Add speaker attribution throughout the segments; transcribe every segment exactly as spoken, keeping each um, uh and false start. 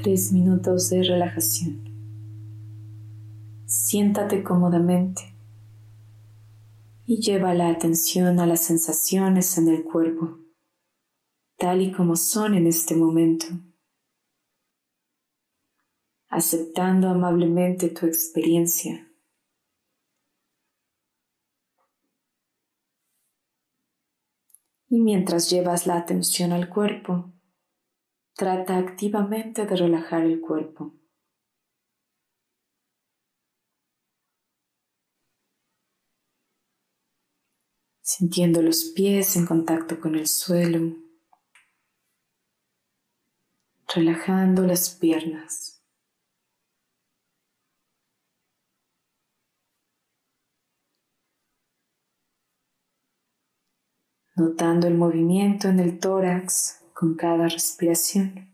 Speaker 1: Tres minutos de relajación. Siéntate cómodamente y lleva la atención a las sensaciones en el cuerpo, tal y como son en este momento, aceptando amablemente tu experiencia. Y mientras llevas la atención al cuerpo, trata activamente de relajar el cuerpo. Sintiendo los pies en contacto con el suelo, relajando las piernas. Notando el movimiento en el tórax con cada respiración.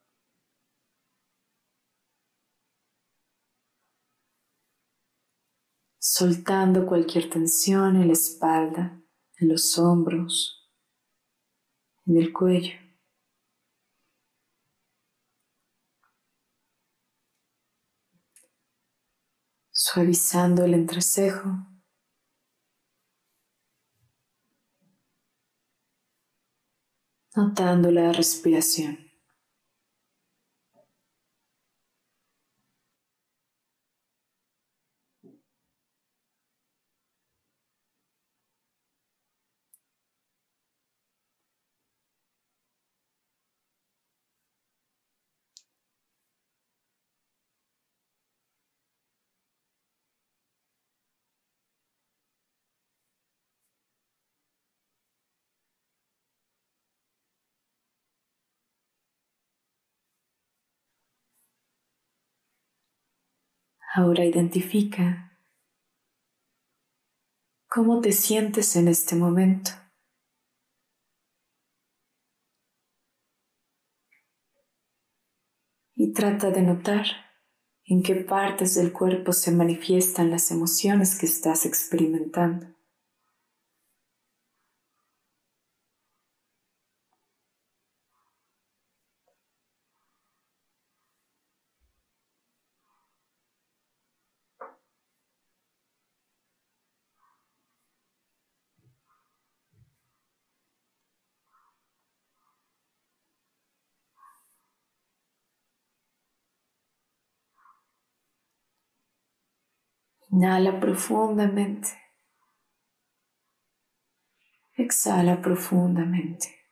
Speaker 1: Soltando cualquier tensión en la espalda, en los hombros, en el cuello. Suavizando el entrecejo. Notando la respiración. Ahora identifica cómo te sientes en este momento. Y trata de notar en qué partes del cuerpo se manifiestan las emociones que estás experimentando. Inhala profundamente. Exhala profundamente.